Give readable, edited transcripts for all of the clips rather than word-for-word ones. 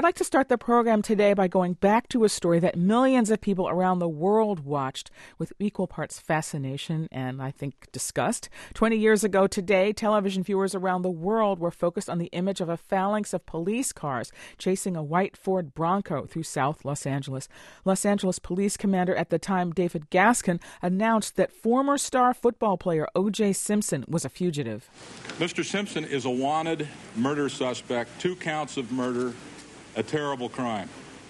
I'd like to start the program today by going back to a story that millions of people around the world watched with equal parts fascination and, I think, disgust. 20 years ago today, television viewers around the world were focused on the image of a phalanx of police cars chasing a white Ford Bronco through South Los Angeles. Los Angeles police commander at the time, David Gascon, announced that former star football player O.J. Simpson was a fugitive. Mr. Simpson is a wanted murder suspect, 2 counts of murder, a terrible crime.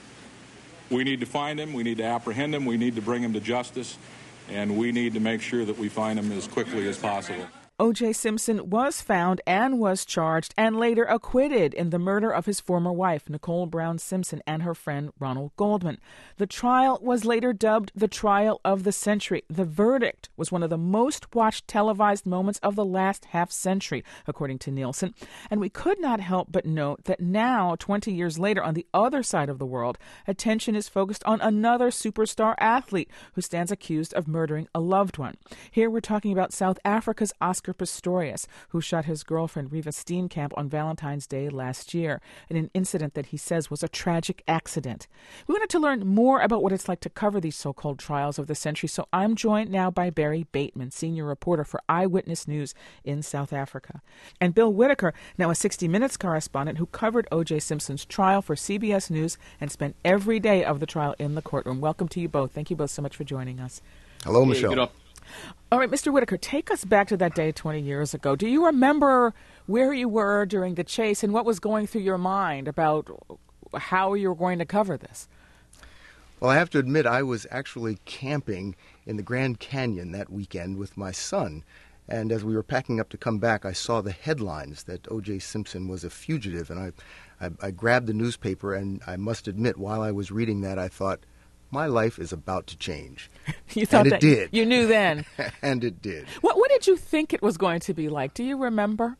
We need to find him, we need to apprehend him, we need to bring him to justice, and we need to make sure that we find him as quickly as possible. O.J. Simpson was found and was charged and later acquitted in the murder of his former wife, Nicole Brown Simpson, and her friend Ronald Goldman. The trial was later dubbed the trial of the century. The verdict was one of the most watched televised moments of the last half-century, according to Nielsen. And we could not help but note that now, 20 years later, on the other side of the world, attention is focused on another superstar athlete who stands accused of murdering a loved one. Here we're talking about South Africa's Oscar Pistorius, who shot his girlfriend Riva Steenkamp on Valentine's Day last year in an incident that he says was a tragic accident. We wanted to learn more about what it's like to cover these so-called trials of the century, so I'm joined now by Barry Bateman, senior reporter for Eyewitness News in South Africa, and Bill Whitaker, now a 60 Minutes correspondent who covered O.J. Simpson's trial for CBS News and spent every day of the trial in the courtroom. Welcome to you both. Thank you both so much for joining us. Hello, Michelle. All right, Mr. Whitaker, take us back to that day 20 years ago. Do you remember where you were during the chase and what was going through your mind about how you were going to cover this? Well, I have to admit, I was actually camping in the Grand Canyon that weekend with my son. And as we were packing up to come back, I saw the headlines that O.J. Simpson was a fugitive. And I grabbed the newspaper, and I must admit, while I was reading that, I thought, my life is about to change. You thought and that it did. You knew then. And it did. What did you think it was going to be like? Do you remember?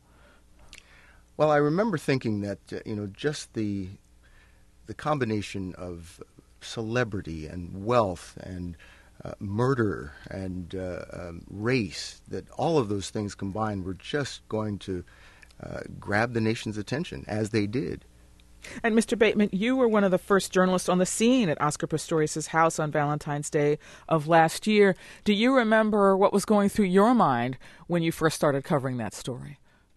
Well, I remember thinking that, just the combination of celebrity and wealth and murder and race, that all of those things combined were just going to grab the nation's attention, as they did. And Mr. Bateman, you were one of the first journalists on the scene at Oscar Pistorius' house on Valentine's Day of last year. Do you remember what was going through your mind when you first started covering that story?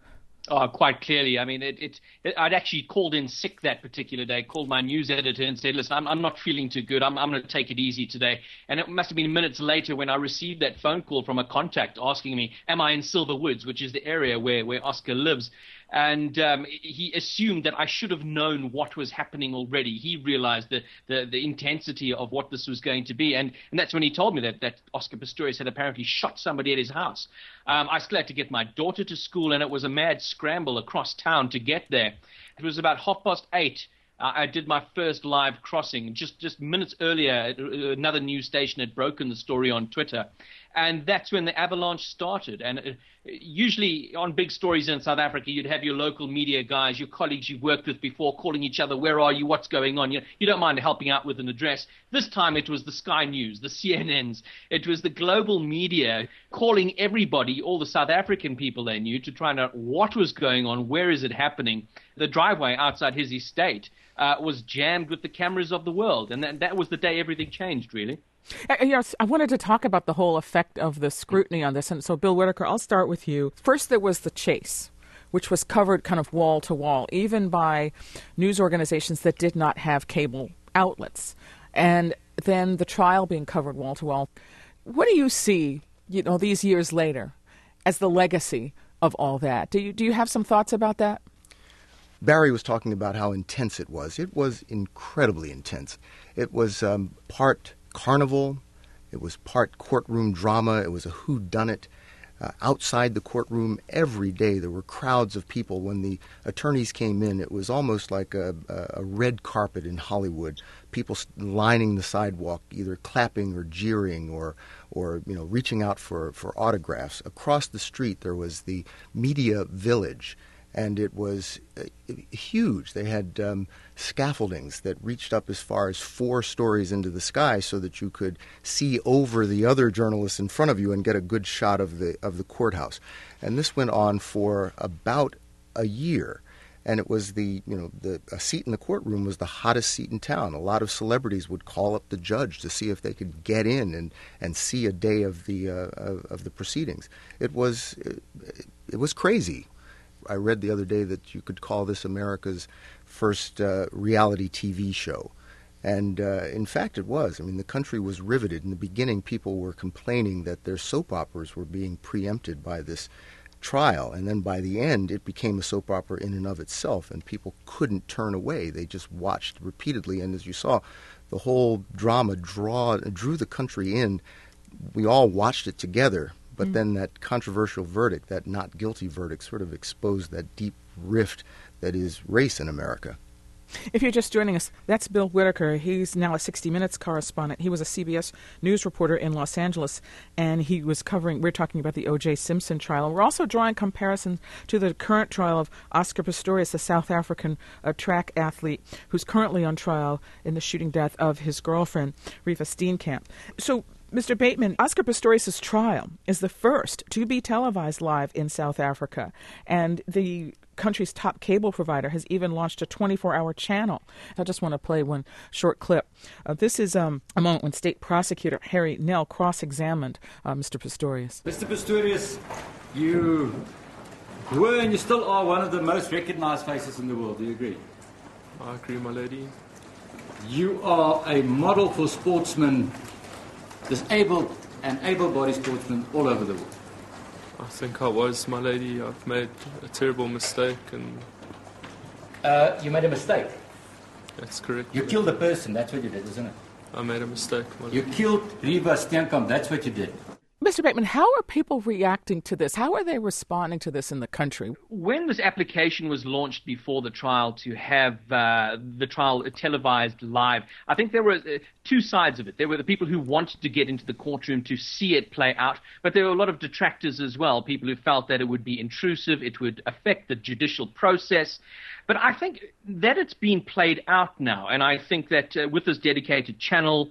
Quite clearly. I mean, I'd actually called in sick that particular day, called my news editor and said, listen, I'm not feeling too good. I'm going to take it easy today. And it must have been minutes later when I received that phone call from a contact asking me, am I in Silver Woods, which is the area where Oscar lives? And he assumed that I should have known what was happening already. He realized the intensity of what this was going to be. And that's when he told me that Oscar Pistorius had apparently shot somebody at his house. I still had to get my daughter to school, and it was a mad scramble across town to get there. It was about 8:30. I did my first live crossing. Just minutes earlier, another news station had broken the story on Twitter. And that's when the avalanche started. And usually on big stories in South Africa, you'd have your local media guys, your colleagues you've worked with before, calling each other, where are you, what's going on? You don't mind helping out with an address. This time it was the Sky News, the CNNs. It was the global media calling everybody, all the South African people they knew, to try and know what was going on, where is it happening. The driveway outside his estate was jammed with the cameras of the world. And that was the day everything changed, really. Yes, I wanted to talk about the whole effect of the scrutiny on this. And so, Bill Whitaker, I'll start with you. First, there was the chase, which was covered kind of wall to wall, even by news organizations that did not have cable outlets. And then the trial being covered wall to wall. What do you see, these years later as the legacy of all that? Do you have some thoughts about that? Barry was talking about how intense it was. It was incredibly intense. It was part carnival. It was part courtroom drama. It was a whodunit. Outside the courtroom every day there were crowds of people. When the attorneys came in, it was almost like a red carpet in Hollywood. People lining the sidewalk, either clapping or jeering or reaching out for autographs. Across the street there was the media village. And it was huge. They had scaffoldings that reached up as far as 4 stories into the sky so that you could see over the other journalists in front of you and get a good shot of the courthouse. And this went on for about a year. And it was a seat in the courtroom was the hottest seat in town. A lot of celebrities would call up the judge to see if they could get in and see a day of the proceedings. It was crazy. I read the other day that you could call this America's first reality TV show. And in fact, it was. I mean, the country was riveted. In the beginning, people were complaining that their soap operas were being preempted by this trial. And then by the end, it became a soap opera in and of itself, and people couldn't turn away. They just watched repeatedly. And as you saw, the whole drama drew the country in. We all watched it together. But then that controversial verdict, that not guilty verdict, sort of exposed that deep rift that is race in America. If you're just joining us, that's Bill Whitaker. He's now a 60 Minutes correspondent. He was a CBS News reporter in Los Angeles, and he was we're talking about the O.J. Simpson trial. We're also drawing comparisons to the current trial of Oscar Pistorius, a South African track athlete who's currently on trial in the shooting death of his girlfriend, Reeva Steenkamp. So, Mr. Bateman, Oscar Pistorius' trial is the first to be televised live in South Africa, and the country's top cable provider has even launched a 24-hour channel. I just want to play one short clip. This is a moment when State Prosecutor Harry Nell cross-examined Mr. Pistorius. Mr. Pistorius, you were and you still are one of the most recognized faces in the world. Do you agree? I agree, my lady. You are a model for sportsmen, disabled and able-bodied sportsmen all over the world. I think I was, my lady. I've made a terrible mistake, and you made a mistake. That's correct. You killed a person, that's what you did, isn't it? I made a mistake, my lady. You killed Reeva Steenkamp, that's what you did. Mr. Bateman, how are people reacting to this? How are they responding to this in the country? When this application was launched before the trial to have the trial televised live, I think there were two sides of it. There were the people who wanted to get into the courtroom to see it play out, but there were a lot of detractors as well, people who felt that it would be intrusive, it would affect the judicial process. But I think that it's been played out now, and I think that with this dedicated channel,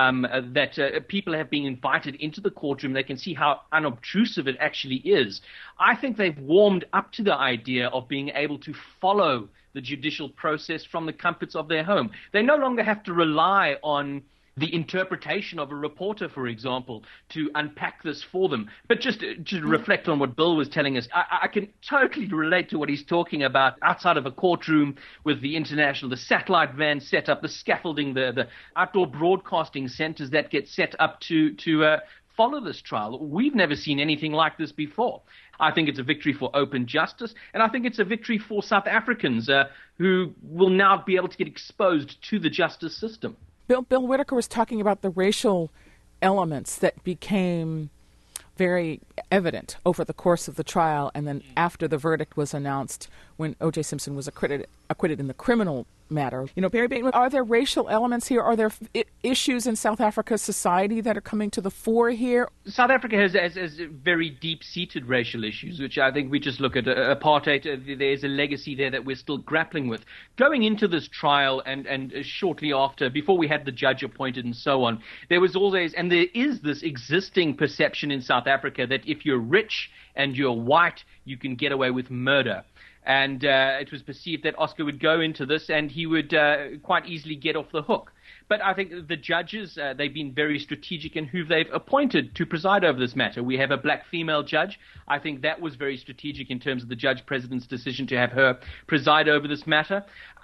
that people have been invited into the courtroom. They can see how unobtrusive it actually is. I think they've warmed up to the idea of being able to follow the judicial process from the comforts of their home. They no longer have to rely on the interpretation of a reporter, for example, to unpack this for them. But just to reflect on what Bill was telling us, I can totally relate to what he's talking about outside of a courtroom with the satellite van set up, the scaffolding, the outdoor broadcasting centers that get set up to follow this trial. We've never seen anything like this before. I think it's a victory for open justice, and I think it's a victory for South Africans who will now be able to get exposed to the justice system. Bill Whitaker was talking about the racial elements that became very evident over the course of the trial, and then after the verdict was announced, when O.J. Simpson was acquitted in the criminal matter. You know, Barry Bateman, are there racial elements here? Are there issues in South Africa's society that are coming to the fore here? South Africa has very deep-seated racial issues, which I think we just look at apartheid. There's a legacy there that we're still grappling with. Going into this trial and shortly after, before we had the judge appointed and so on, there was always, and there is this existing perception in South Africa that if you're rich and you're white, you can get away with murder. And it was perceived that Oscar would go into this and he would quite easily get off the hook. But I think the judges, they've been very strategic in who they've appointed to preside over this matter. We have a black female judge. I think that was very strategic in terms of the judge-president's decision to have her preside over this matter.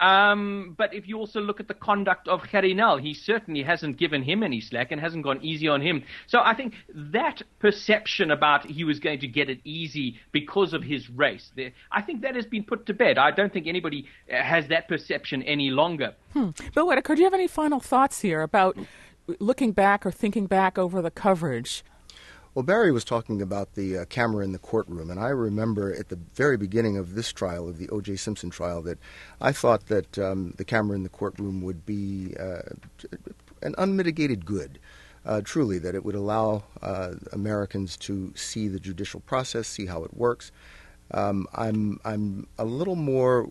But if you also look at the conduct of Harry Nell, he certainly hasn't given him any slack and hasn't gone easy on him. So I think that perception about he was going to get it easy because of his race, I think that has been put to bed. I don't think anybody has that perception any longer. Bill Whitaker, do you have any final thoughts here about looking back or thinking back over the coverage? Well, Barry was talking about the camera in the courtroom, and I remember at the very beginning of this trial, of the O.J. Simpson trial, that I thought that the camera in the courtroom would be an unmitigated good, truly, that it would allow Americans to see the judicial process, see how it works. I'm a little more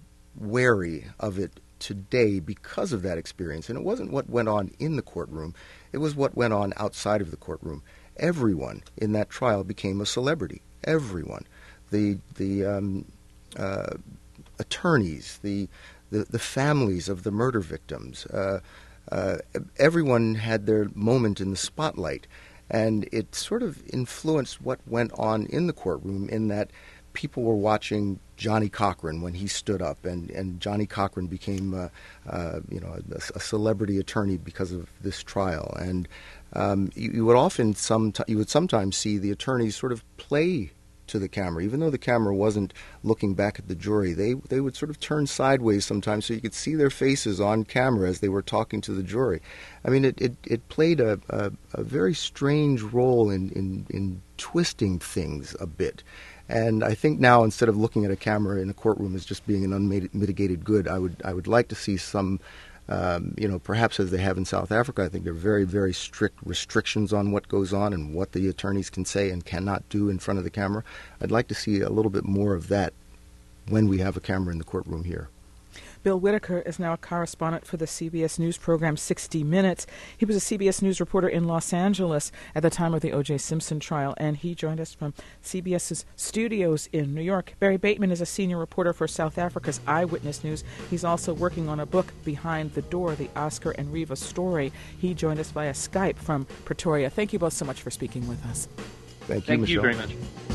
wary of it today because of that experience, and it wasn't what went on in the courtroom, it was what went on outside of the courtroom. Everyone in that trial became a celebrity. Everyone. The attorneys, the families of the murder victims. Everyone had their moment in the spotlight, and it sort of influenced what went on in the courtroom in that people were watching Johnnie Cochran when he stood up, and Johnnie Cochran became a celebrity attorney because of this trial. And you would sometimes see the attorneys sort of play to the camera, even though the camera wasn't looking back at the jury. They would sort of turn sideways sometimes so you could see their faces on camera as they were talking to the jury. I mean, it played a very strange role in twisting things a bit. And I think now, instead of looking at a camera in a courtroom as just being an unmitigated good, I would like to see some, perhaps as they have in South Africa. I think there are very, very strict restrictions on what goes on and what the attorneys can say and cannot do in front of the camera. I'd like to see a little bit more of that when we have a camera in the courtroom here. Bill Whitaker is now a correspondent for the CBS News program 60 Minutes. He was a CBS News reporter in Los Angeles at the time of the O.J. Simpson trial, and he joined us from CBS's studios in New York. Barry Bateman is a senior reporter for South Africa's Eyewitness News. He's also working on a book, Behind the Door, the Oscar and Reva story. He joined us via Skype from Pretoria. Thank you both so much for speaking with us. Thank you, Michelle. Thank you very much.